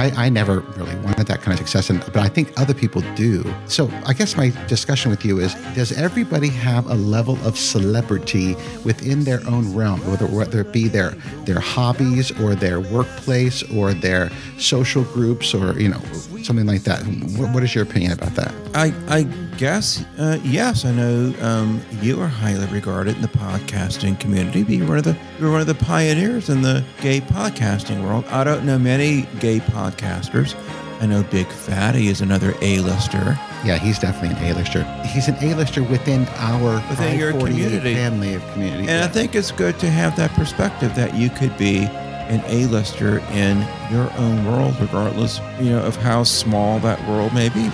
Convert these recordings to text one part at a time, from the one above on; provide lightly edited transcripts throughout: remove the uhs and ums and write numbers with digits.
I never really wanted that kind of success, but I think other people do. So I guess my discussion with you is, does everybody have a level of celebrity within their own realm, whether it be their hobbies or their workplace or their social groups or, something like that? What is your opinion about that? I guess, yes. I know you are highly regarded in the podcasting community. You're one of the pioneers in the gay podcasting world. I don't know many gay podcasters. I know Big Fatty is another A-lister. Yeah, he's definitely an A-lister. He's an A-lister within your community, family of community. And I think it's good to have that perspective that you could be an A-lister in your own world, regardless, of how small that world may be.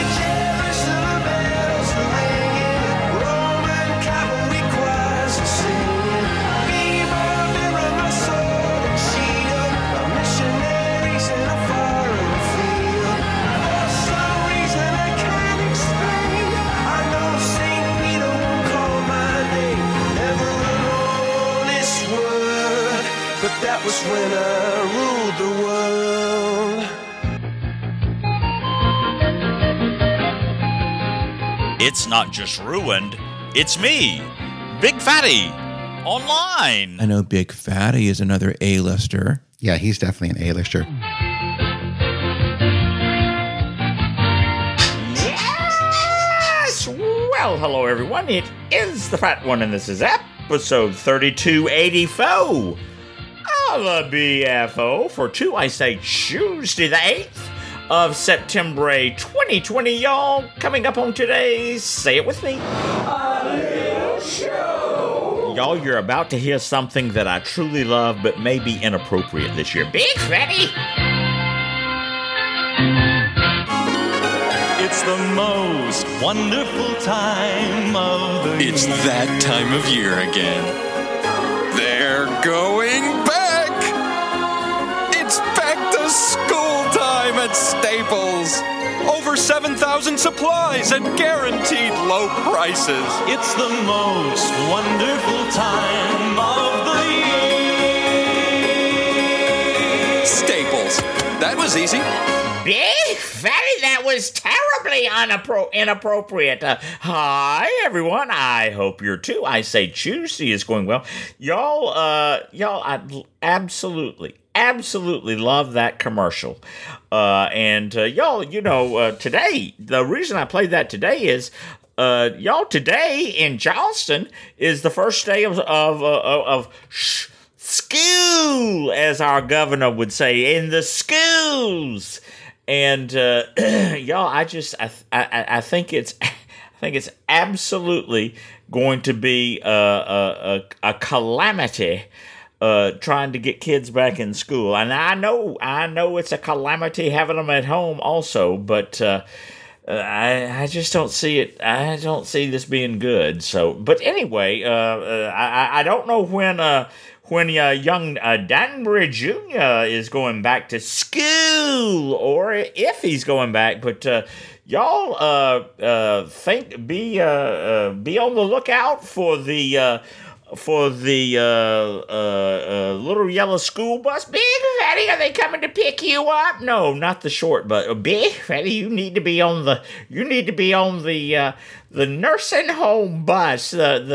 Was when I ruled the world. It's not just ruined, it's me, Big Fatty, online. I know Big Fatty is another A-lister. Yeah, he's definitely an A-lister. Yes! Well, hello everyone, it is the Fat One and this is episode 3284. The BFO for Tuesday the 8th of September 2020, y'all. Coming up on today's Say It With Me, A Little Show. Y'all, you're about to hear something that I truly love but may be inappropriate this year. Big Fatty! It's the most wonderful time of the year. It's that time of year again. They're going back! It's back to school time at Staples. Over 7,000 supplies at guaranteed low prices. It's the most wonderful time of the year. Staples. That was easy. Big Fatty, that was terribly inappropriate. Hi, everyone. I hope you're too. I say Tuesday is going well. Y'all, I absolutely love that commercial. Y'all, today, the reason I played that today is, y'all, today in Charleston is the first day of school, as our governor would say, in the schools. And y'all, I think it's absolutely going to be a calamity trying to get kids back in school. And I know it's a calamity having them at home also, but I just don't see it. I don't see this being good. So, but anyway, I don't know when young Danbury Jr. is going back to school, or if he's going back, but y'all be on the lookout for the little yellow school bus. Big Fatty, are they coming to pick you up? No, not the short bus. Big Fatty, you need to be on the nursing home bus.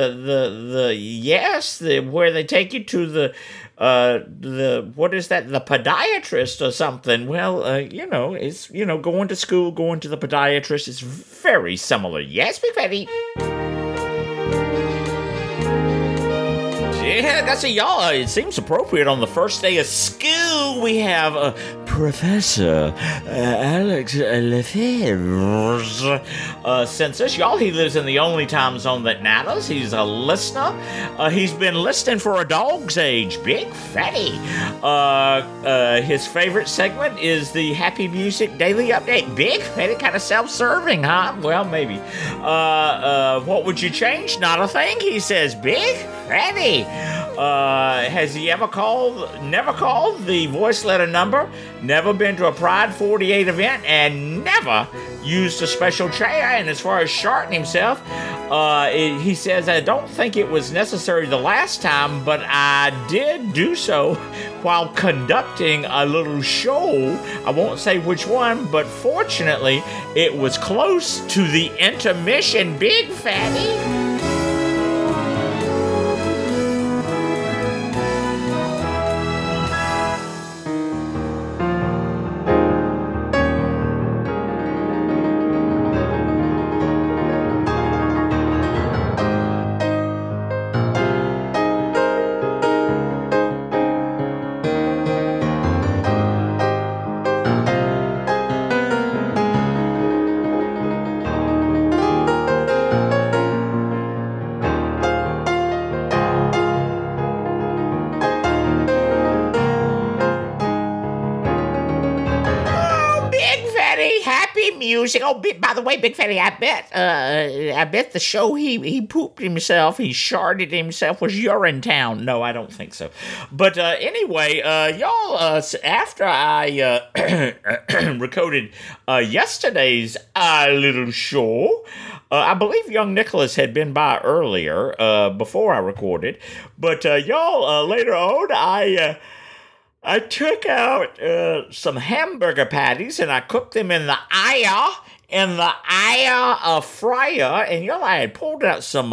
Where they take you to the what is that? The podiatrist or something. Well, it's going to school, going to the podiatrist is very similar. Yes, Big Fatty. Yeah, that's y'all. It seems appropriate on the first day of school. We have Professor Alex Lefebvre. Since this, y'all, he lives in the only time zone that matters. He's a listener. He's been listening for a dog's age. Big Fatty. His favorite segment is the Happy Music Daily Update. Big Fatty, kind of self-serving, huh? Well, maybe. What would you change? Not a thing, he says. Big Fatty. Has he ever never called the voice letter number, never been to a Pride 48 event, and never used a special chair. And as far as sharting himself, he says, I don't think it was necessary the last time, but I did do so while conducting a little show. I won't say which one, but fortunately, it was close to the intermission, Big Fatty. Music. Oh, by the way, Big Fatty, I bet the show he pooped himself, he sharted himself was Urinetown. No, I don't think so. But anyway, y'all, after I recorded yesterday's little show, I believe young Nicholas had been by earlier before I recorded. But y'all, later on, I took out some hamburger patties and I cooked them in the air fryer. And y'all, I had pulled out some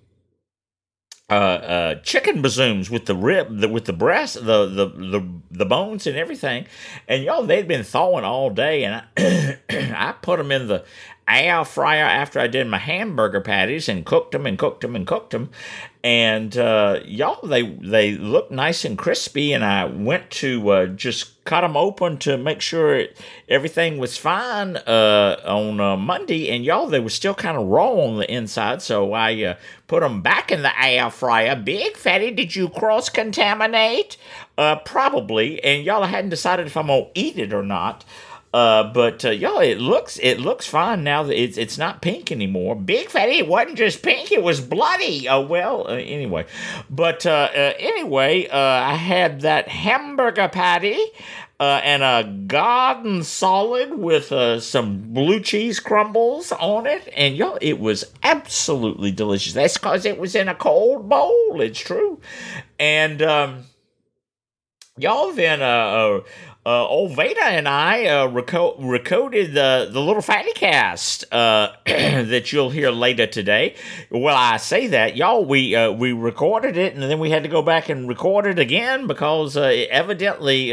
chicken bazooms with the rib, with the breast, the bones and everything. And y'all, they'd been thawing all day, and I put them in the air fryer after I did my hamburger patties and cooked them. And y'all, they look nice and crispy, and I went to just cut them open to make sure everything was fine on Monday, and y'all, they were still kind of raw on the inside, so I put them back in the air fryer. Big Fatty, did you cross-contaminate? Probably, and y'all, I hadn't decided if I'm going to eat it or not. But y'all, it looks fine now that it's not pink anymore. Big Fatty, it wasn't just pink, it was bloody. Anyway. But anyway, I had that hamburger patty and a garden solid with some blue cheese crumbles on it. And y'all, it was absolutely delicious. That's because it was in a cold bowl, it's true. And y'all, then old Veda and I recorded the little Fatty Cast that you'll hear later today. Well, I say that, y'all, we recorded it, and then we had to go back and record it again because evidently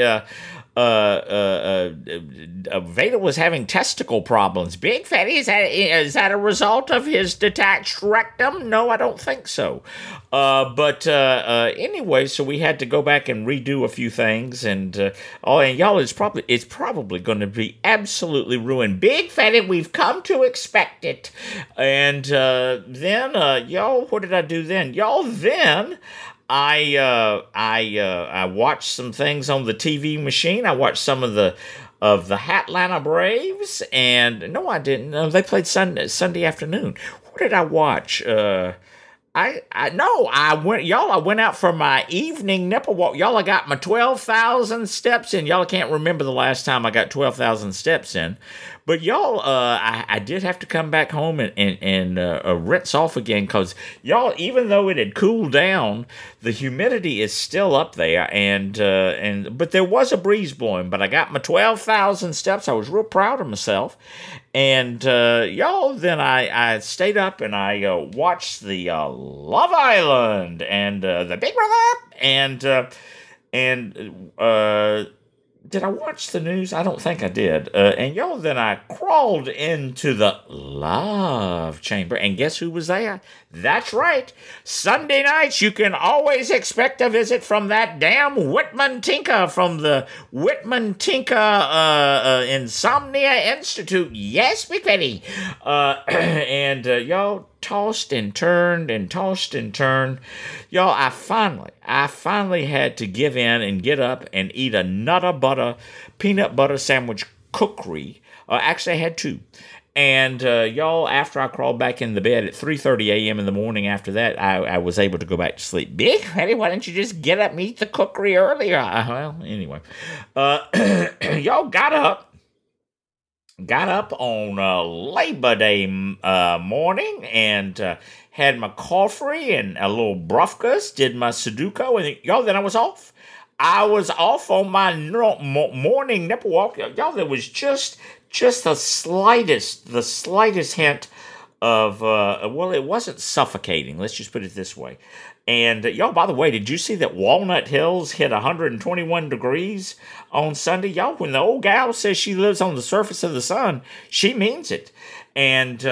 Veda was having testicle problems. Big Fatty, is that a result of his detached rectum? No, I don't think so. But anyway, so we had to go back and redo a few things, and y'all, it's probably going to be absolutely ruined. Big Fatty, we've come to expect it. And then y'all, what did I do then? Y'all, then I watched some things on the TV machine. I watched some of the Atlanta Braves, and no, I didn't. No, they played Sunday afternoon. What did I watch? I went out for my evening nipple walk. Y'all, I got my 12,000 steps in. Y'all, can't remember the last time I got 12,000 steps in. But y'all, I did have to come back home and rinse off again because, y'all, even though it had cooled down, the humidity is still up there, but there was a breeze blowing. But I got my 12,000 steps. I was real proud of myself. And y'all, then I stayed up and I watched the Love Island and the Big Brother and did I watch the news? I don't think I did. And y'all, then I crawled into the love chamber, and guess who was there? That's right. Sunday nights, you can always expect a visit from that damn Whitman Tinker from the Whitman Tinker Insomnia Institute. Yes, Big Betty. And y'all, tossed and turned and tossed and turned. Y'all, I finally had to give in and get up and eat a peanut butter sandwich cookery. Actually, I had two. And y'all, after I crawled back in the bed at 3:30 a.m. in the morning after that, I was able to go back to sleep. Big Fatty, why didn't you just get up and eat the cookery earlier? Well, anyway. Y'all got up on Labor Day morning and had my coffee and a little brufkas, did my Sudoku, and y'all, then I was off. I was off on my morning nipple walk. Y'all, there was just the slightest hint of, well, it wasn't suffocating. Let's just put it this way. And y'all, by the way, did you see that Walnut Hills hit 121 degrees on Sunday? Y'all, when the old gal says she lives on the surface of the sun, she means it. And,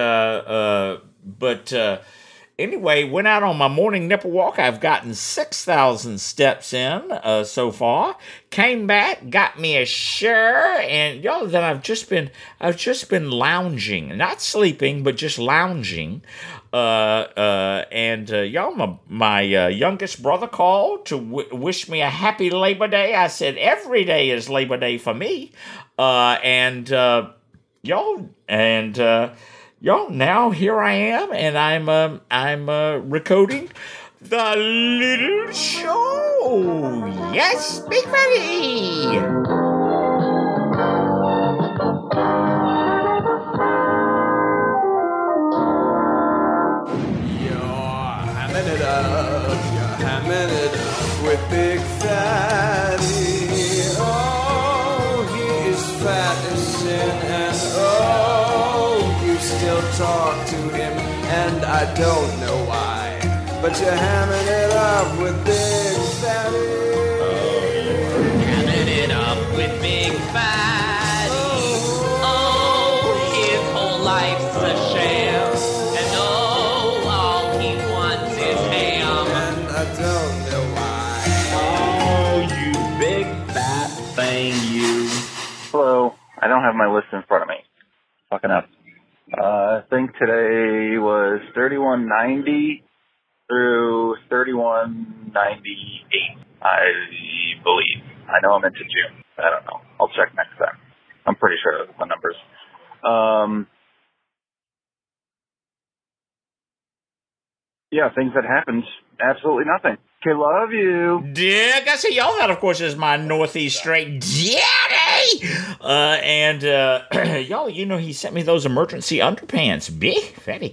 anyway, went out on my morning nipple walk. I've gotten 6,000 steps in so far. Came back, got me a shirt, and y'all, then I've just been lounging, not sleeping, but just lounging. Y'all, my youngest brother called to wish me a happy Labor Day. I said every day is Labor Day for me. Y'all, now here I am, and I'm recording the little show. Yes, Big Fatty. You're hamming it up with Big Fatty. Oh, he is fat as sin, and still talk to him, and I don't know why, but you're hamming it up with Big Fatty. Hamming it up with Big Fatty. Oh, his whole life's a sham, and all he wants is ham, and I don't know why. Oh, you big fat thing, you. Hello, I don't have my list in front of me. Fucking up. I think today was 3190 through 3198, I believe. I know I'm into June. I don't know. I'll check next time. I'm pretty sure of the numbers. Yeah, things that happened. Absolutely nothing. Okay, love you. Dick, I see y'all. That, of course, is my Northeast Straight Daddy. Y'all, you know, he sent me those emergency underpants. Big Fatty.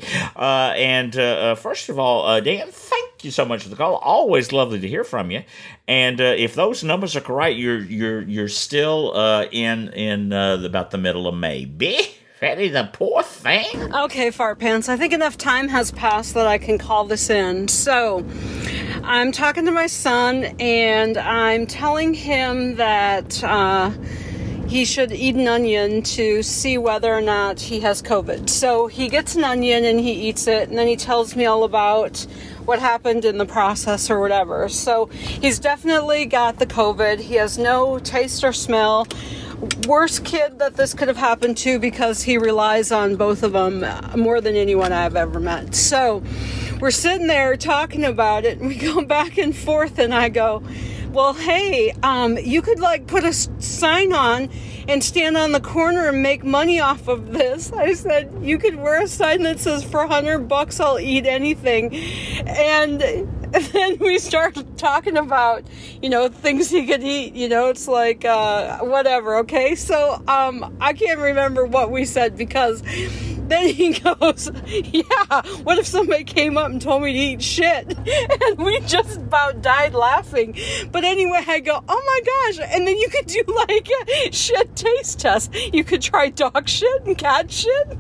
First of all, Dan, thank you so much for the call. Always lovely to hear from you. And if those numbers are correct, you're still in about the middle of May. Big Fatty, the poor thing. Okay, Fart Pants, I think enough time has passed that I can call this in. So, I'm talking to my son, and I'm telling him that he should eat an onion to see whether or not he has COVID. So, he gets an onion, and he eats it, and then he tells me all about what happened in the process or whatever. So, he's definitely got the COVID. He has no taste or smell. Worst kid that this could have happened to, because he relies on both of them more than anyone I've ever met. So we're sitting there talking about it, and we go back and forth, and I go, well, hey, you could like put a sign on and stand on the corner and make money off of this. I said, you could wear a sign that says, for $100 I'll eat anything. And then we start talking about, you know, things he could eat. You know, it's like, whatever, okay? So, I can't remember what we said, because then he goes, yeah, what if somebody came up and told me to eat shit? And we just about died laughing. But anyway, I go, oh my gosh. And then you could do like a shit taste test. You could try dog shit and cat shit.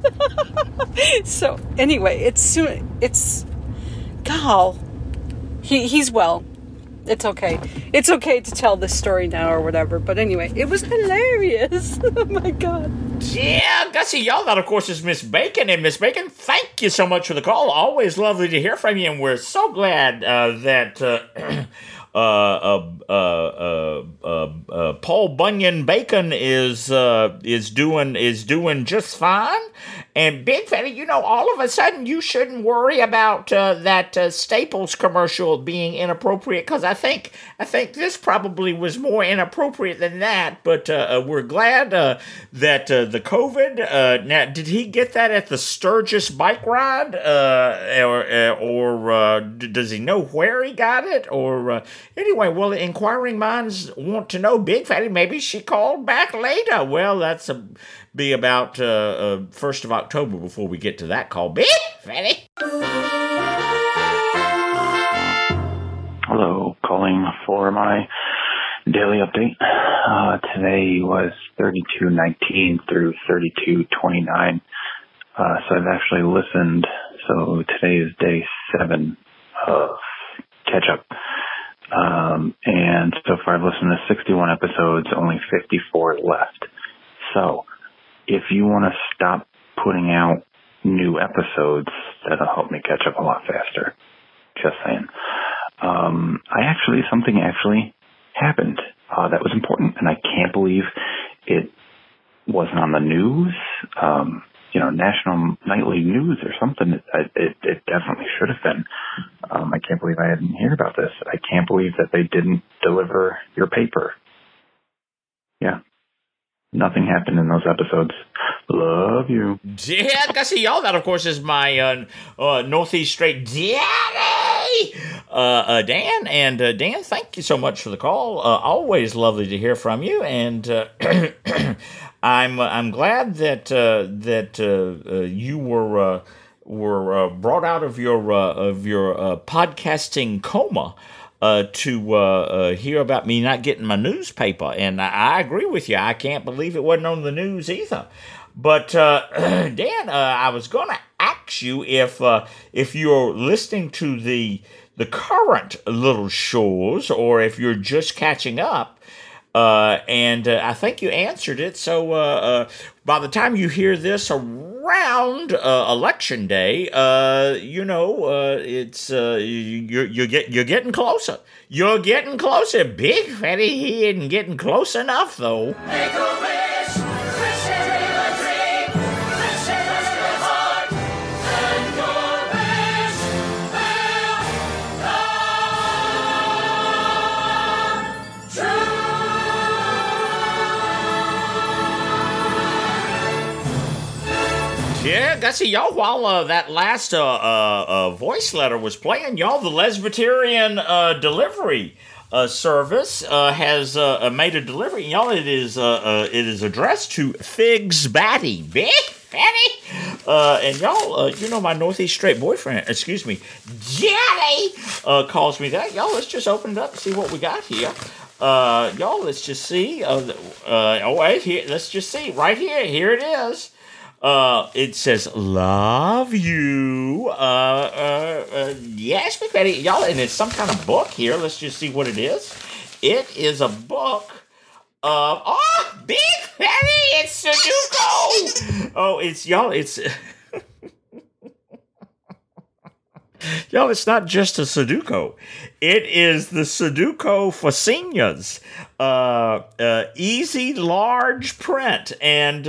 So anyway, it's, gal, he's well. It's okay. It's okay to tell this story now or whatever. But anyway, it was hilarious. Oh my God. Yeah, Gussie, y'all. That, of course, is Miss Bacon. And Miss Bacon, thank you so much for the call. Always lovely to hear from you. And we're so glad that Paul Bunyan Bacon is doing just fine. And Big Fatty, all of a sudden you shouldn't worry about that Staples commercial being inappropriate, because I think this probably was more inappropriate than that. But we're glad that the COVID. Now, did he get that at the Sturgis bike ride, or does he know where he got it? Or anyway, well, inquiring minds want to know. Big Fatty, maybe she called back later. Well, that's be about 1st of October before we get to that call. Big Fatty. Hello, calling for my daily update. Today was 32:19 through 32:29. So I've actually listened. So today is day 7 of catch up. And so far I've listened to 61 episodes, only 54 left. So if you want to stop putting out new episodes, that'll help me catch up a lot faster. Just saying. Something actually happened that was important, and I can't believe it wasn't on the news, national nightly news or something. It definitely should have been. I can't believe I didn't hear about this. I can't believe that they didn't deliver your paper. Yeah. Nothing happened in those episodes. Love you. Yeah, Gussie, y'all. That, of course, is my Northeast Straight Daddy, Dan. And Dan, thank you so much for the call. Always lovely to hear from you. And I'm glad that you were brought out of your podcasting coma. To hear about me not getting my newspaper. And I agree with you. I can't believe it wasn't on the news either. But, Dan, I was going to ask you if you're listening to the current little shows, or if you're just catching up. And I think you answered it. So by the time you hear this around election day, it's you're getting closer. You're getting closer. Big Fatty, he isn't getting close enough though. Make a wish, wish it in a dream, wish it in your heart, and your wish will come true. Yeah, Gussie, y'all, while that last voice letter was playing, y'all, the Lesbiterian delivery service has made a delivery. Y'all, it is addressed to Figs Batty. Big Fatty. And y'all, my Northeast Straight boyfriend, Daddy, calls me that. Y'all, let's just open it up and see what we got here. Y'all, let's just see. Wait, here, let's just see. Right here. Here it is. It says, love you. Yes, Big Fatty. Y'all, and it's some kind of book here. Let's just see what it is. It is a book of, Big Fatty, it's Sudoku. Oh, it's, y'all, it's, y'all, it's not just a Sudoku. It is the Sudoku for seniors. Easy large print. And,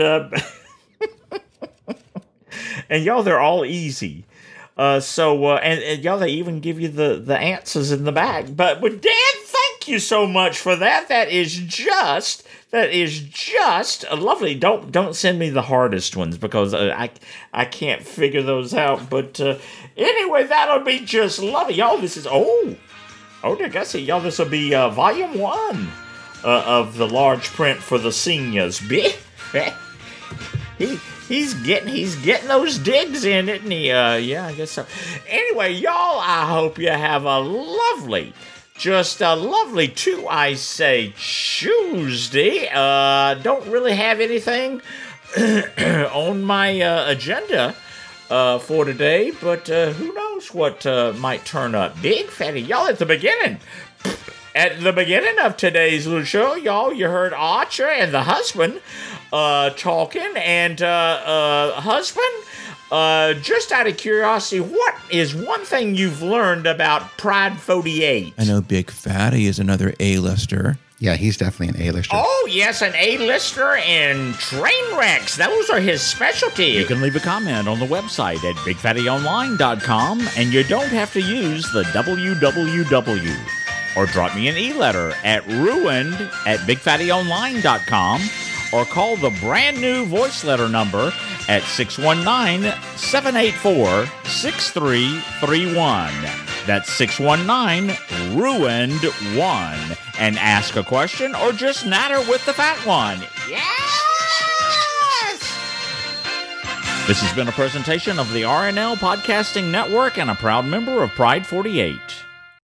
and y'all, they're all easy. And y'all, they even give you the answers in the back. But Dan, thank you so much for that. That is just lovely. Don't send me the hardest ones, because I can't figure those out. But anyway, that'll be just lovely, y'all. This is dear Gussie, y'all. This will be volume 1 of the large print for the seniors. He's getting those digs in, isn't he? Yeah, I guess so. Anyway, y'all, I hope you have a lovely, just a lovely Tuesday. Don't really have anything on my agenda for today, but who knows what might turn up. Big Fatty, y'all, at the beginning of today's little show, y'all, you heard Archer and the husband talking, and husband, just out of curiosity, what is one thing you've learned about Pride 48? I know Big Fatty is another A-lister. Yeah, he's definitely an A-lister. Oh, yes, an A-lister in train wrecks. Those are his specialty. You can leave a comment on the website at bigfattyonline.com, and you don't have to use the www. Or drop me an e-letter at ruined@bigfattyonline.com, or call the brand new voice letter number at 619-784-6331. That's 619-RUINED-1. And ask a question or just natter with the fat one. Yes! This has been a presentation of the RNL Podcasting Network and a proud member of Pride 48.